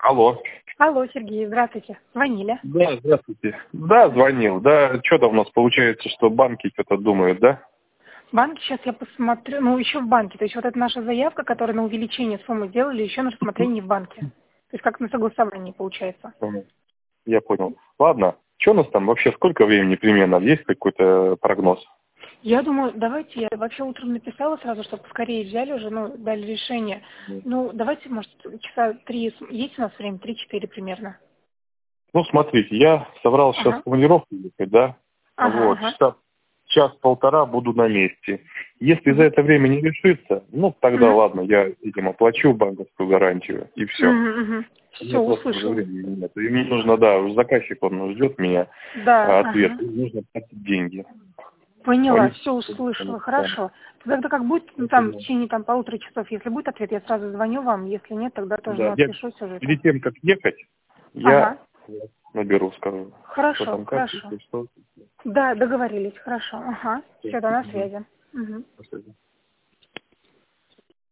Алло. Алло, Сергей, здравствуйте. Звонили? Да, здравствуйте. Да, звонил. Да, что-то у нас получается, что банки что-то думают, да? Банки, сейчас я посмотрю, ну еще в банке. То есть вот это наша заявка, которая на увеличение суммы сделали, еще на рассмотрение в банке. То есть как на согласовании получается. Я понял. Ладно. Что у нас там вообще, сколько времени примерно? Есть какой-то прогноз? Я думаю, давайте, я вообще утром написала сразу, чтобы скорее взяли уже, ну, дали решение. Ну, давайте, может, часа 3, есть у нас время, 3-4 примерно? Ну, смотрите, я собрался сейчас в Ага, командировку ехать, да? ага, Вот, ага. час-полтора буду на месте. Если за Угу. это время не решится, ну, тогда Угу. ладно, я, видимо, плачу банковскую гарантию, и все. Угу. У меня Все, просто уже услышала. времени нет. И мне нужно, да, уж заказчик, он ждет меня, Да, ответ. ага. И нужно платить деньги. Поняла, Звонить, все услышала, да. хорошо. Тогда как будет, ну, там, в Поэтому, течение там полутора часов, если будет ответ, я сразу звоню вам, если нет, тогда тоже, да, ну, я отпишусь уже там. перед тем, как ехать, Ага, я наберу, скажу, что хорошо, там, как, хорошо. и что. Да, договорились, хорошо, ага. Всё. Все, да, на Мгм. связи. Угу. До связи.